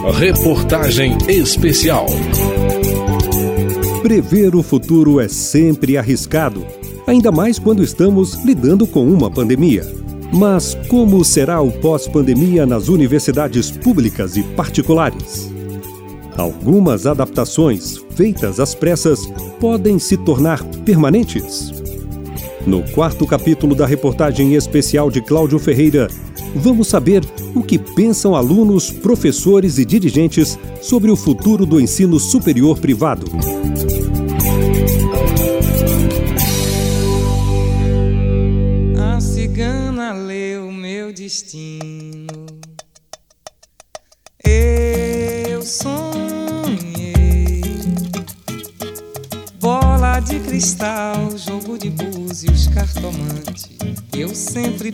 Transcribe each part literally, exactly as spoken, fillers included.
Reportagem especial. Prever o futuro é sempre arriscado, ainda mais quando estamos lidando com uma pandemia. Mas como será o pós-pandemia nas universidades públicas e particulares? Algumas adaptações feitas às pressas podem se tornar permanentes. No quarto capítulo da reportagem especial de Cláudio Ferreira, vamos saber o que pensam alunos, professores e dirigentes sobre o futuro do ensino superior privado. A cigana leu meu destino. Eu sonhei. Bola de cristal, jogo de búzios, cartomante. Eu sempre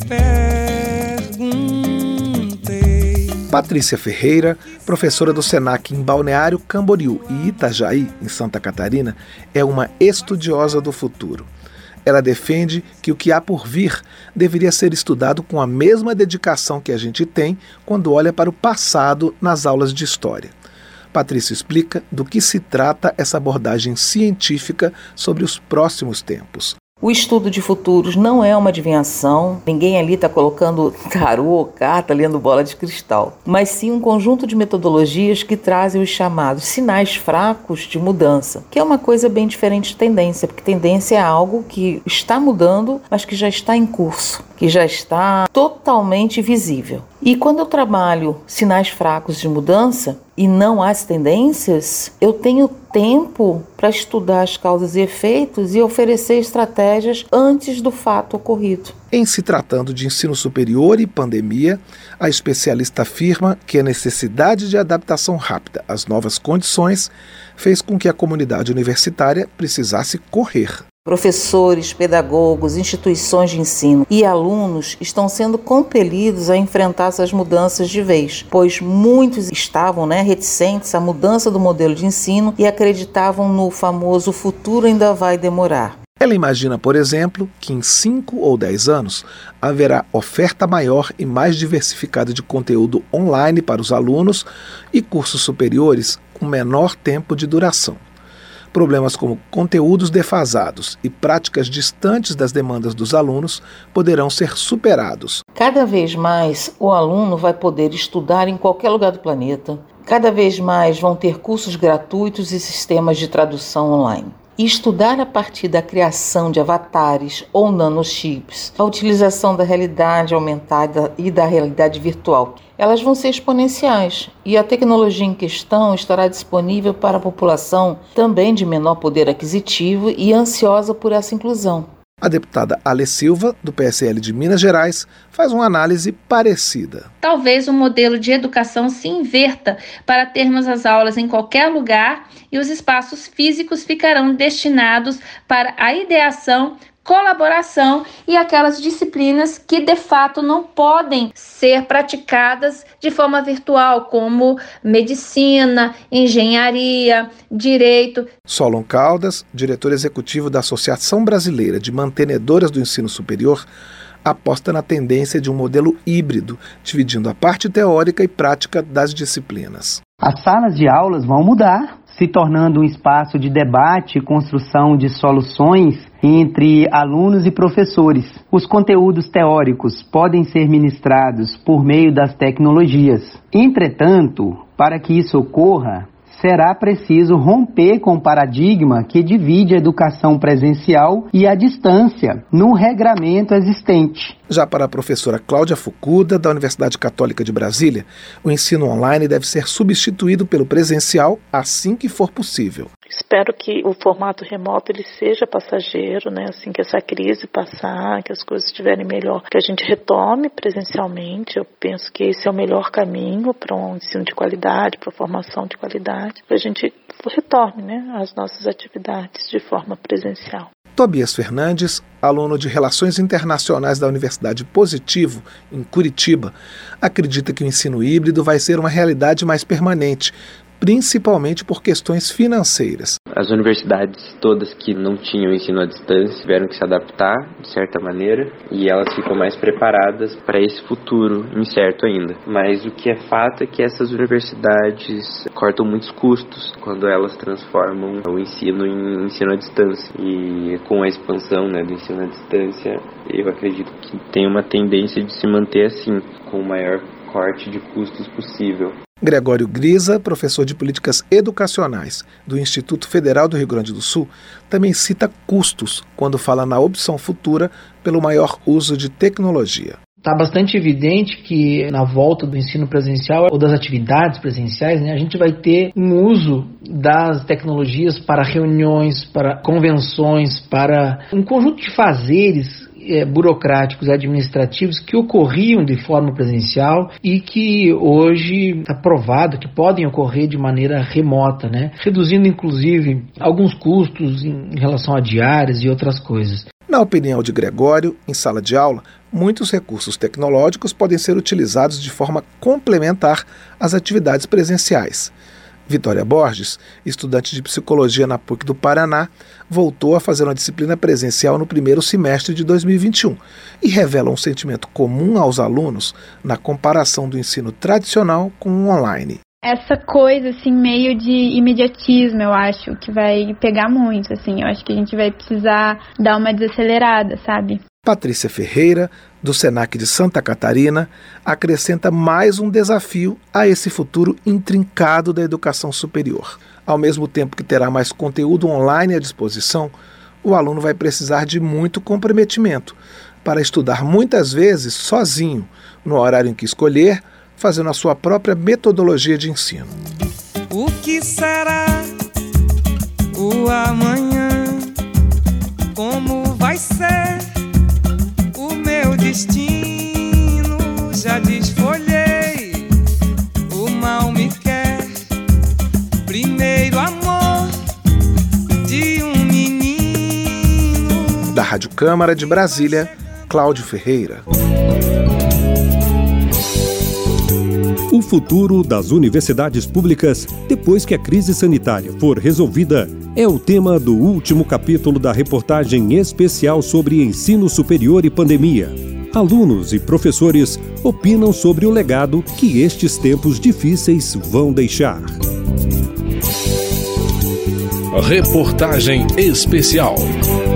perguntei. Patrícia Ferreira, professora do Senac em Balneário Camboriú e Itajaí, em Santa Catarina, é uma estudiosa do futuro. Ela defende que o que há por vir deveria ser estudado com a mesma dedicação que a gente tem quando olha para o passado nas aulas de história. Patrícia explica do que se trata essa abordagem científica sobre os próximos tempos. O estudo de futuros não é uma adivinhação, ninguém ali está colocando tarô ou carta, lendo bola de cristal, mas sim um conjunto de metodologias que trazem os chamados sinais fracos de mudança, que é uma coisa bem diferente de tendência, porque tendência é algo que está mudando, mas que já está em curso, que já está totalmente visível. E quando eu trabalho sinais fracos de mudança e não as tendências, eu tenho tempo para estudar as causas e efeitos e oferecer estratégias antes do fato ocorrido. Em se tratando de ensino superior e pandemia, a especialista afirma que a necessidade de adaptação rápida às novas condições fez com que a comunidade universitária precisasse correr. Professores, pedagogos, instituições de ensino e alunos estão sendo compelidos a enfrentar essas mudanças de vez, pois muitos estavam né, reticentes à mudança do modelo de ensino e acreditavam no famoso futuro ainda vai demorar. Ela imagina, por exemplo, que em cinco ou dez anos haverá oferta maior e mais diversificada de conteúdo online para os alunos e cursos superiores com menor tempo de duração. Problemas como conteúdos defasados e práticas distantes das demandas dos alunos poderão ser superados. Cada vez mais o aluno vai poder estudar em qualquer lugar do planeta. Cada vez mais vão ter cursos gratuitos e sistemas de tradução online. E estudar a partir da criação de avatares ou nanochips, a utilização da realidade aumentada e da realidade virtual, elas vão ser exponenciais e a tecnologia em questão estará disponível para a população também de menor poder aquisitivo e ansiosa por essa inclusão. A deputada Ale Silva, do P S L de Minas Gerais, faz uma análise parecida. Talvez o modelo de educação se inverta para termos as aulas em qualquer lugar e os espaços físicos ficarão destinados para a ideação, colaboração e aquelas disciplinas que de fato não podem ser praticadas de forma virtual, como medicina, engenharia, direito. Solon Caldas, diretor executivo da Associação Brasileira de Mantenedoras do Ensino Superior, aposta na tendência de um modelo híbrido, dividindo a parte teórica e prática das disciplinas. As salas de aulas vão mudar, se tornando um espaço de debate e construção de soluções entre alunos e professores. Os conteúdos teóricos podem ser ministrados por meio das tecnologias. Entretanto, para que isso ocorra, será preciso romper com o paradigma que divide a educação presencial e a distância no regramento existente. Já para a professora Cláudia Fukuda, da Universidade Católica de Brasília, o ensino online deve ser substituído pelo presencial assim que for possível. Espero que o formato remoto ele seja passageiro, né? Assim que essa crise passar, que as coisas estiverem melhor, que a gente retome presencialmente. Eu penso que esse é o melhor caminho para um ensino de qualidade, para a formação de qualidade, que a gente retome, né, as nossas atividades de forma presencial. Tobias Fernandes, aluno de Relações Internacionais da Universidade Positivo, em Curitiba, acredita que o ensino híbrido vai ser uma realidade mais permanente, principalmente por questões financeiras. As universidades todas que não tinham ensino à distância tiveram que se adaptar, de certa maneira, e elas ficam mais preparadas para esse futuro incerto ainda. Mas o que é fato é que essas universidades cortam muitos custos quando elas transformam o ensino em ensino à distância. E com a expansão, né, do ensino à distância, eu acredito que tem uma tendência de se manter assim, com o maior corte de custos possível. Gregório Grisa, professor de Políticas Educacionais do Instituto Federal do Rio Grande do Sul, também cita custos quando fala na opção futura pelo maior uso de tecnologia. Está bastante evidente que na volta do ensino presencial ou das atividades presenciais, né, a gente vai ter um uso das tecnologias para reuniões, para convenções, para um conjunto de fazeres É, burocráticos e administrativos que ocorriam de forma presencial e que hoje está provado que podem ocorrer de maneira remota, né? Reduzindo inclusive alguns custos em relação a diárias e outras coisas. Na opinião de Gregório, em sala de aula, muitos recursos tecnológicos podem ser utilizados de forma complementar às atividades presenciais. Vitória Borges, estudante de psicologia na P U C do Paraná, voltou a fazer uma disciplina presencial no primeiro semestre de dois mil e vinte e um e revela um sentimento comum aos alunos na comparação do ensino tradicional com o online. Essa coisa, assim, meio de imediatismo, eu acho que vai pegar muito, assim. Eu acho que a gente vai precisar dar uma desacelerada, sabe? Patrícia Ferreira, do Senac de Santa Catarina, acrescenta mais um desafio a esse futuro intrincado da educação superior. Ao mesmo tempo que terá mais conteúdo online à disposição, o aluno vai precisar de muito comprometimento para estudar muitas vezes sozinho, no horário em que escolher, fazendo a sua própria metodologia de ensino. O que será o amanhã? Como vai ser o meu destino? Já desfolhei, o mal me quer. Primeiro amor de um menino. Da Rádio Câmara de Brasília, Cláudio Ferreira. O futuro das universidades públicas, depois que a crise sanitária for resolvida, é o tema do último capítulo da reportagem especial sobre ensino superior e pandemia. Alunos e professores opinam sobre o legado que estes tempos difíceis vão deixar. Reportagem especial.